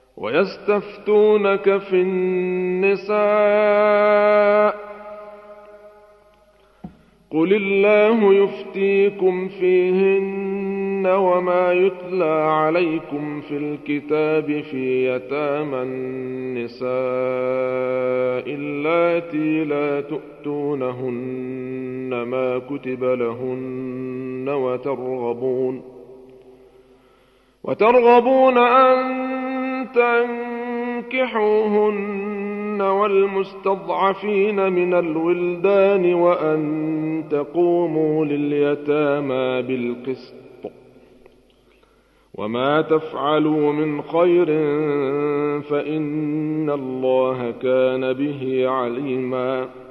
ويستفتونك في النساء قل الله يفتيكم فيهن وما يتلى عليكم في الكتاب في يتامى النساء اللاتي لا تؤتونهن ما كتب لهن وترغبون أن تنكحوهن والمستضعفين من الولدان وأن تقوموا لليتامى بالقسط وما تفعلوا من خير فإن الله كان به عليما